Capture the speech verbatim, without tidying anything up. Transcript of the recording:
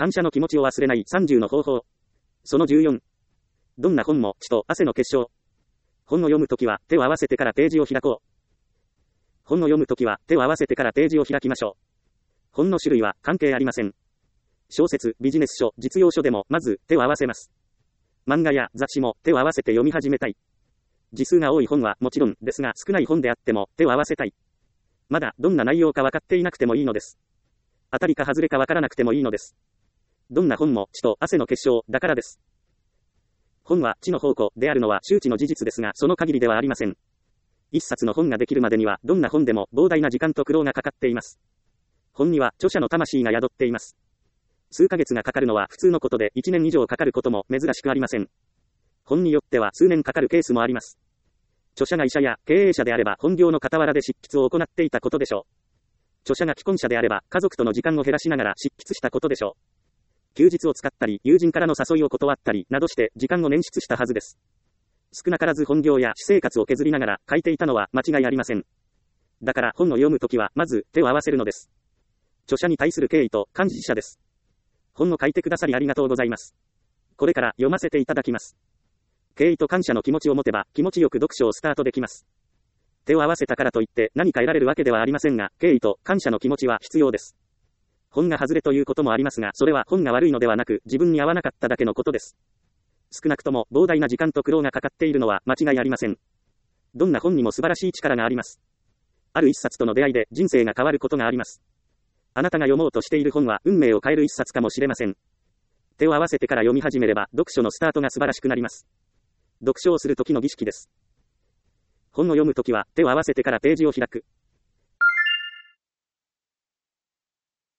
感謝の気持ちを忘れないさんじゅうの方法。そのじゅうよん。どんな本も血と汗の結晶。本を読むときは手を合わせてからページを開こう。本を読むときは手を合わせてからページを開きましょう。本の種類は関係ありません。小説、ビジネス書、実用書でもまず手を合わせます。漫画や雑誌も手を合わせて読み始めたい。字数が多い本はもちろんですが少ない本であっても手を合わせたい。まだどんな内容か分かっていなくてもいいのです。当たりか外れか分からなくてもいいのです。どんな本も血と汗の結晶だからです。本は血の宝庫であるのは周知の事実ですがその限りではありません。一冊の本ができるまでにはどんな本でも膨大な時間と苦労がかかっています。本には著者の魂が宿っています。数ヶ月がかかるのは普通のことでいちねん以上かかることも珍しくありません。本によっては数年かかるケースもあります。著者が医者や経営者であれば本業の傍らで執筆を行っていたことでしょう。著者が既婚者であれば家族との時間を減らしながら執筆したことでしょう。休日を使ったり友人からの誘いを断ったりなどして時間を捻出したはずです。少なからず本業や私生活を削りながら書いていたのは間違いありません。だから本を読むときはまず手を合わせるのです。著者に対する敬意と感謝です。本を書いてくださりありがとうございます。これから読ませていただきます。敬意と感謝の気持ちを持てば気持ちよく読書をスタートできます。手を合わせたからといって何か得られるわけではありませんが、敬意と感謝の気持ちは必要です。本が外れということもありますが、それは本が悪いのではなく自分に合わなかっただけのことです。少なくとも膨大な時間と苦労がかかっているのは間違いありません。どんな本にも素晴らしい力があります。ある一冊との出会いで人生が変わることがあります。あなたが読もうとしている本は運命を変える一冊かもしれません。手を合わせてから読み始めれば読書のスタートが素晴らしくなります。読書をする時の儀式です。本を読むときは手を合わせてからページを開く。